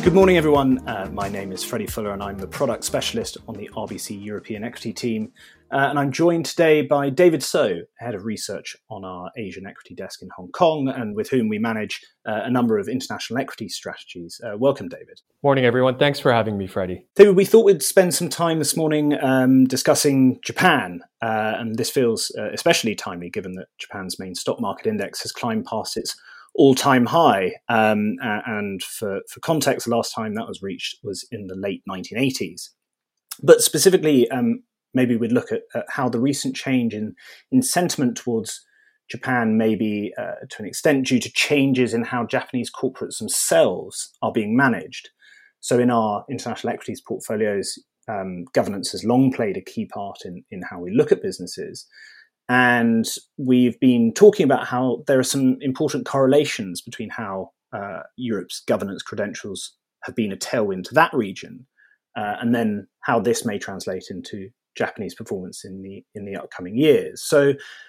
Good morning, everyone. My name is Freddie Fuller, and I'm the product specialist on the RBC European Equity team. And I'm joined today by David So, head of research on our Asian equity desk in Hong Kong, and with whom we manage a number of international equity strategies. Welcome, David. Morning, everyone. Thanks for having me, Freddie. David, we thought we'd spend some time this morning discussing Japan. And this feels especially timely, given that Japan's main stock market index has climbed past its all-time high. And for context, the last time that was reached was in the late 1980s. But specifically, maybe we'd look at how the recent change in sentiment towards Japan may be, to an extent, due to changes in how Japanese corporates themselves are being managed. So in our international equities portfolios, governance has long played a key part in how we look at businesses. And we've been talking about how there are some important correlations between how Europe's governance credentials have been a tailwind to that region, and then how this may translate into Japanese performance in the upcoming years. So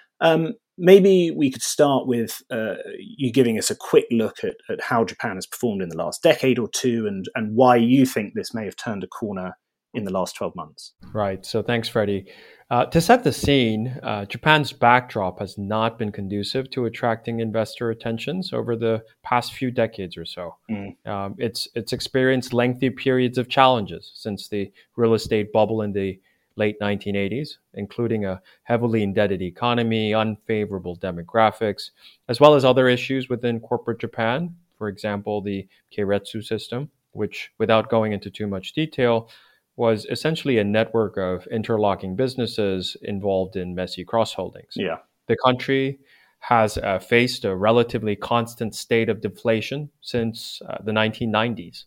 maybe we could start with you giving us a quick look at how Japan has performed in the last decade or two, and why you think this may have turned a corner in the last 12 months. Right. So thanks, Freddie. To set the scene, Japan's backdrop has not been conducive to attracting investor attentions over the past few decades or so. It's experienced lengthy periods of challenges since the real estate bubble in the late 1980s, including a heavily indebted economy, unfavorable demographics, as well as other issues within corporate Japan. For example, the Keiretsu system, which, without going into too much detail, was essentially a network of interlocking businesses involved in messy cross-holdings. Yeah. The country has faced a relatively constant state of deflation since the 1990s.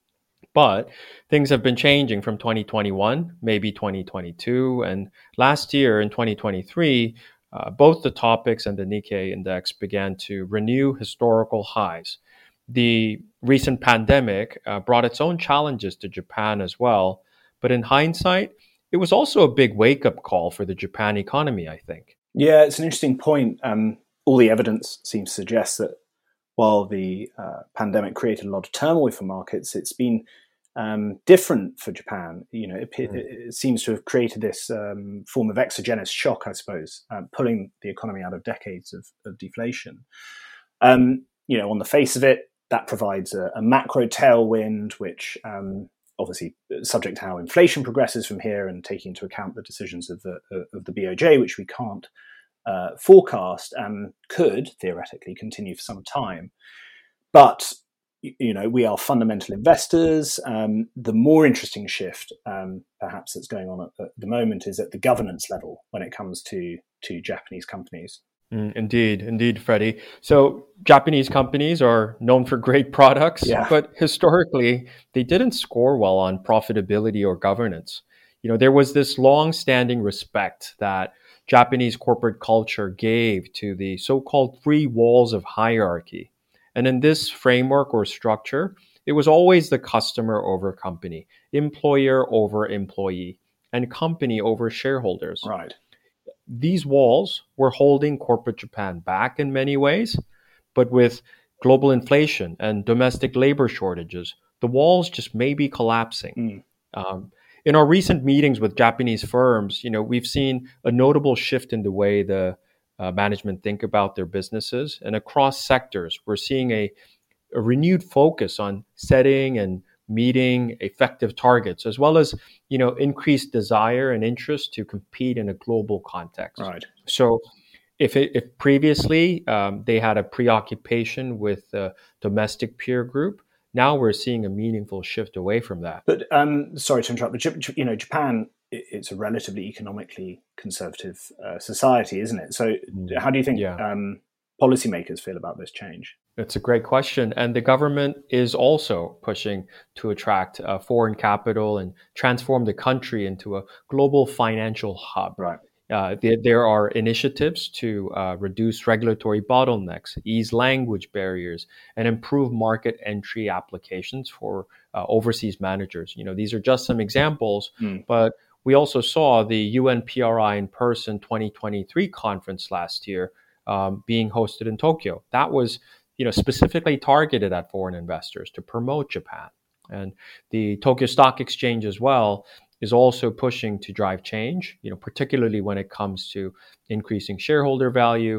But things have been changing from 2021, maybe 2022, and last year in 2023, both the Topix and the Nikkei index began to renew historical highs. The recent pandemic brought its own challenges to Japan as well. But in hindsight, it was also a big wake-up call for the Japan economy, I think. Yeah, it's an interesting point. All the evidence seems to suggest that while the pandemic created a lot of turmoil for markets, it's been different for Japan. You know, it seems to have created this form of exogenous shock, I suppose, pulling the economy out of decades of deflation. On the face of it, that provides a macro tailwind, which obviously subject to how inflation progresses from here and taking into account the decisions of the BOJ, which we can't forecast, could theoretically continue for some time. But, we are fundamental investors. The more interesting shift, perhaps, that's going on at the moment is at the governance level when it comes to Japanese companies. Indeed, Freddie. So Japanese companies are known for great products, but historically, they didn't score well on profitability or governance. There was this long-standing respect that Japanese corporate culture gave to the so-called three walls of hierarchy. And in this framework or structure, it was always the customer over company, employer over employee, and company over shareholders. Right. These walls were holding corporate Japan back in many ways, but with global inflation and domestic labor shortages, the walls just may be collapsing. In our recent meetings with Japanese firms, we've seen a notable shift in the way the management think about their businesses, and across sectors, we're seeing a renewed focus on setting and meeting effective targets, as well as, increased desire and interest to compete in a global context. Right. So if previously they had a preoccupation with the domestic peer group, now we're seeing a meaningful shift away from that. But sorry to interrupt, but Japan, it's a relatively economically conservative society, isn't it? So how do you think policymakers feel about this change? It's a great question. And the government is also pushing to attract foreign capital and transform the country into a global financial hub. Right. There are initiatives to reduce regulatory bottlenecks, ease language barriers, and improve market entry applications for overseas managers. These are just some examples, but we also saw the UNPRI in-person 2023 conference last year being hosted in Tokyo. That was specifically targeted at foreign investors to promote Japan. And the Tokyo Stock Exchange as well is also pushing to drive change, particularly when it comes to increasing shareholder value.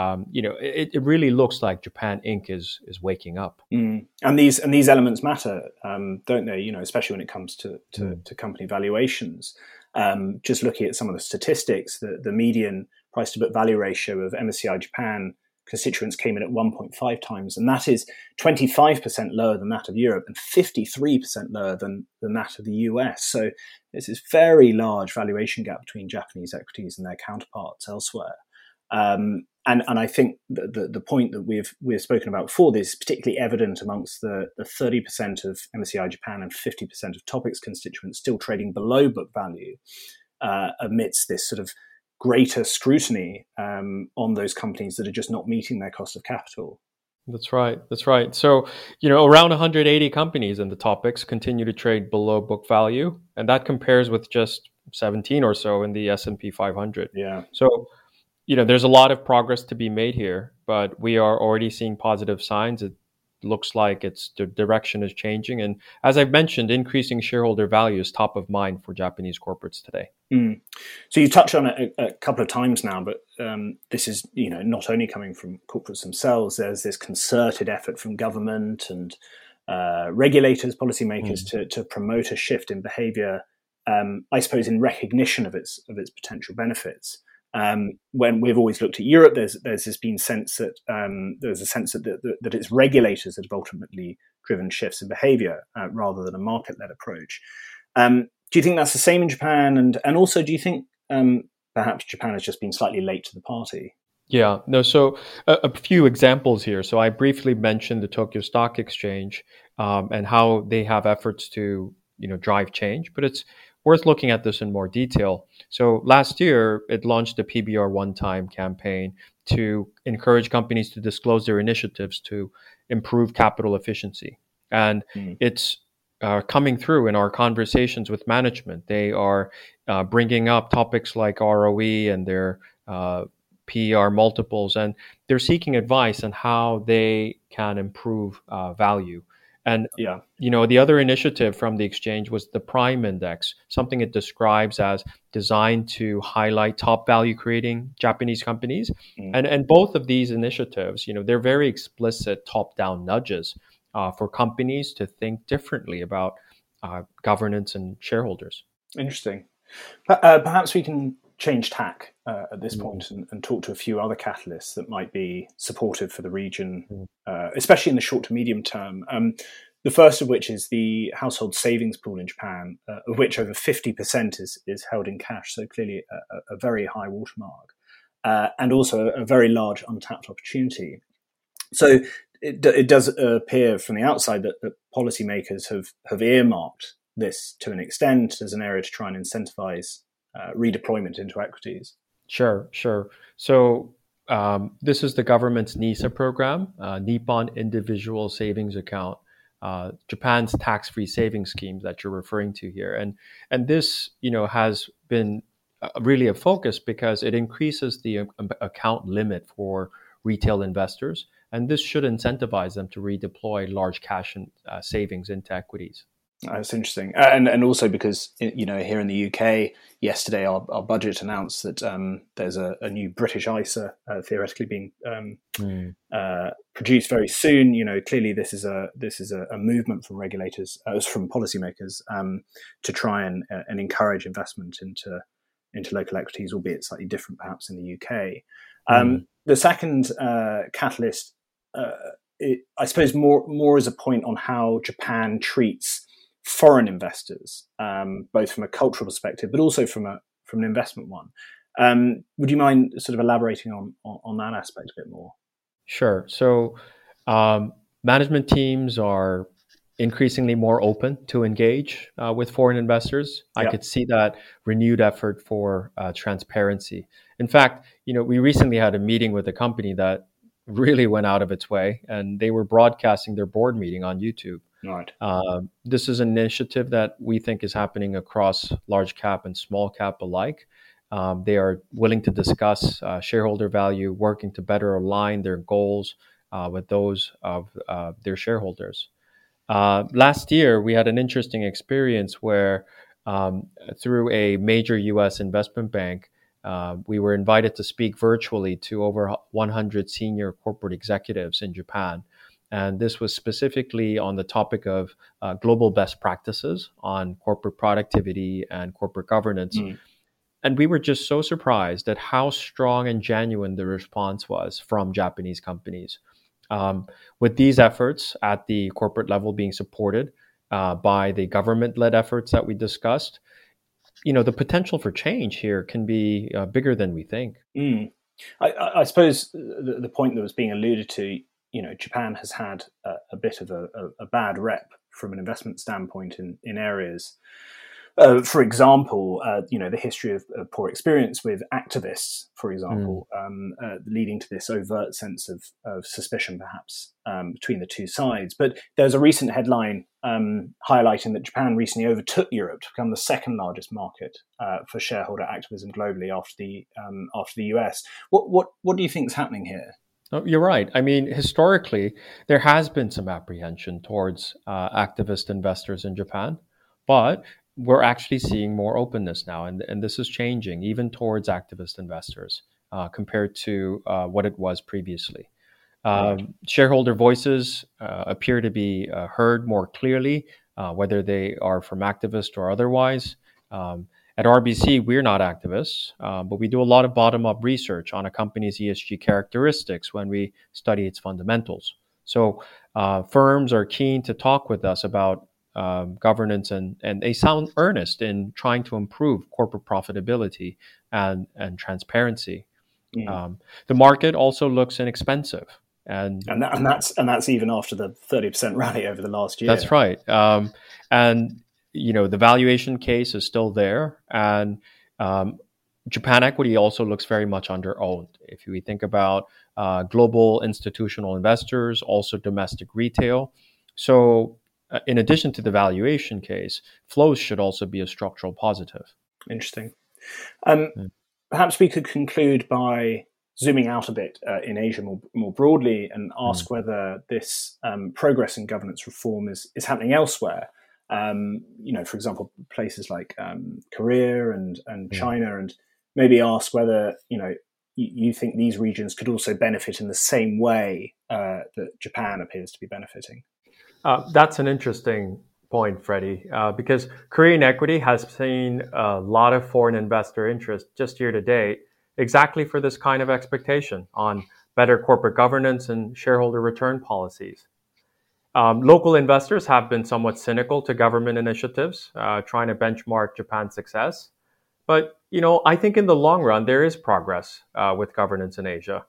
It really looks like Japan Inc. is waking up. And these elements matter, don't they? Especially when it comes to company valuations. Just looking at some of the statistics, the median price to book value ratio of MSCI Japan constituents came in at 1.5 times, and that is 25% lower than that of Europe and 53% lower than that of the US. So there's this very large valuation gap between Japanese equities and their counterparts elsewhere. And I think the point that we've spoken about before, this is particularly evident amongst the 30% of MSCI Japan and 50% of TOPIX constituents still trading below book value amidst this sort of greater scrutiny on those companies that are just not meeting their cost of capital. That's right. So, around 180 companies in the TOPIX continue to trade below book value, and that compares with just 17 or so in the S&P 500. Yeah. So, there's a lot of progress to be made here, but we are already seeing positive signs. It looks like the direction is changing. And as I've mentioned, increasing shareholder value is top of mind for Japanese corporates today. So you touched on it a couple of times now, but this is, not only coming from corporates themselves. There's this concerted effort from government and regulators, policymakers to promote a shift in behavior, I suppose, in recognition of its potential benefits. When we've always looked at Europe, there's this been sense that there's a sense that it's regulators that have ultimately driven shifts in behaviour rather than a market-led approach. Do you think that's the same in Japan? And also, do you think perhaps Japan has just been slightly late to the party? Yeah, no. So a few examples here. So I briefly mentioned the Tokyo Stock Exchange and how they have efforts to drive change, but it's worth looking at this in more detail. So last year, it launched a PBR one-time campaign to encourage companies to disclose their initiatives to improve capital efficiency. And it's coming through in our conversations with management. They are bringing up topics like ROE and their PER multiples, and they're seeking advice on how they can improve value. And, the other initiative from the exchange was the Prime Index, something it describes as designed to highlight top value creating Japanese companies. And both of these initiatives, they're very explicit top-down nudges for companies to think differently about governance and shareholders. Interesting. Perhaps we can change tack at this point and talk to a few other catalysts that might be supportive for the region, especially in the short to medium term. The first of which is the household savings pool in Japan, of which over 50% is held in cash, so clearly a very high watermark, and also a very large untapped opportunity. So it does appear from the outside that policymakers have earmarked this to an extent as an area to try and incentivize redeployment into equities. Sure. So this is the government's NISA program, Nippon Individual Savings Account, Japan's tax-free savings scheme that you're referring to here. And this, has been really a focus because it increases the account limit for retail investors. And this should incentivize them to redeploy large cash and savings into equities. That's interesting. And also because, here in the UK, yesterday our budget announced that there's a new British ISA theoretically being produced very soon. Clearly this is a movement from regulators, from policymakers, to try and encourage investment into local equities, albeit slightly different perhaps in the UK. The second catalyst, I suppose more as a point on how Japan treats foreign investors, both from a cultural perspective, but also from an investment one. Would you mind sort of elaborating on that aspect a bit more? Sure. So management teams are increasingly more open to engage with foreign investors. I could see that renewed effort for transparency. In fact, we recently had a meeting with a company that really went out of its way, and they were broadcasting their board meeting on YouTube. Right. This is an initiative that we think is happening across large cap and small cap alike. They are willing to discuss shareholder value, working to better align their goals with those of their shareholders. Last year, we had an interesting experience where through a major U.S. investment bank, we were invited to speak virtually to over 100 senior corporate executives in Japan. And this was specifically on the topic of global best practices on corporate productivity and corporate governance. And we were just so surprised at how strong and genuine the response was from Japanese companies. With these efforts at the corporate level being supported by the government-led efforts that we discussed, the potential for change here can be bigger than we think. I suppose the point that was being alluded to, Japan has had a bit of a bad rep from an investment standpoint in areas. For example, the history of poor experience with activists, for example, leading to this overt sense of suspicion, perhaps, between the two sides. But there's a recent headline highlighting that Japan recently overtook Europe to become the second largest market for shareholder activism globally after the US. What do you think is happening here? Oh, you're right. I mean, historically, there has been some apprehension towards activist investors in Japan, but we're actually seeing more openness now, and this is changing even towards activist investors compared to what it was previously. Shareholder voices appear to be heard more clearly, whether they are from activists or otherwise. At RBC, we're not activists, but we do a lot of bottom-up research on a company's ESG characteristics when we study its fundamentals. So firms are keen to talk with us about governance, and they sound earnest in trying to improve corporate profitability and transparency. The market also looks inexpensive. And that's even after the 30% rally over the last year. That's right. And the valuation case is still there, and Japan equity also looks very much under-owned. If we think about global institutional investors, also domestic retail. So in addition to the valuation case, flows should also be a structural positive. Interesting. Perhaps we could conclude by zooming out a bit in Asia more broadly and ask whether this progress in governance reform is happening elsewhere. For example, places like Korea and China, and maybe ask whether you think these regions could also benefit in the same way that Japan appears to be benefiting. That's an interesting point, Freddie, because Korean equity has seen a lot of foreign investor interest just year to date, exactly for this kind of expectation on better corporate governance and shareholder return policies. Local investors have been somewhat cynical to government initiatives, trying to benchmark Japan's success. But, I think in the long run, there is progress with governance in Asia.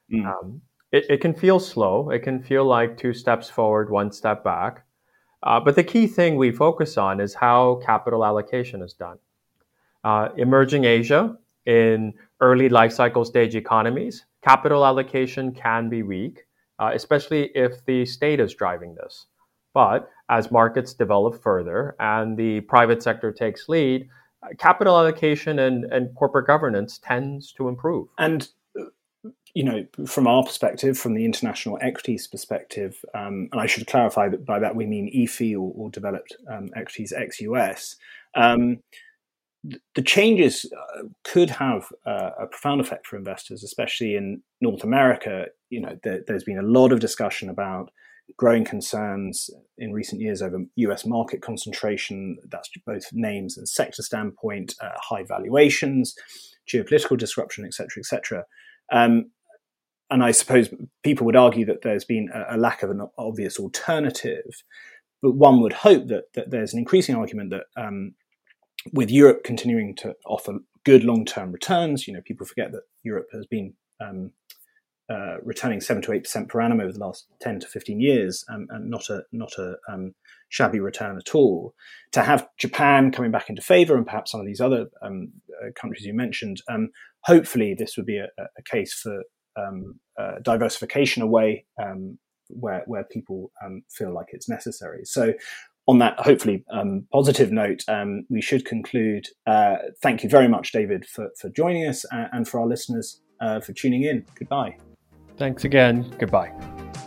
It can feel slow. It can feel like 2 steps forward, 1 step back. But the key thing we focus on is how capital allocation is done. Emerging Asia, in early life cycle stage economies, capital allocation can be weak, especially if the state is driving this. But as markets develop further and the private sector takes lead, capital allocation and corporate governance tends to improve. And from our perspective, from the international equities perspective, and I should clarify that by that we mean EFI or developed equities ex-US, the changes could have a profound effect for investors, especially in North America. There's been a lot of discussion about growing concerns in recent years over US market concentration. That's both names and sector standpoint, high valuations, geopolitical disruption, et cetera, and I suppose people would argue that there's been a lack of an obvious alternative. But one would hope that there's an increasing argument that with Europe continuing to offer good long-term returns, people forget that Europe has been returning 7 to 8% per annum over the last 10 to 15 years, and not a shabby return at all. To have Japan coming back into favor, and perhaps some of these other countries you mentioned, hopefully this would be a case for diversification away where people feel like it's necessary. So on that hopefully positive note, we should conclude. Thank you very much, David, for joining us, and for our listeners for tuning in. Goodbye. Thanks again. Goodbye.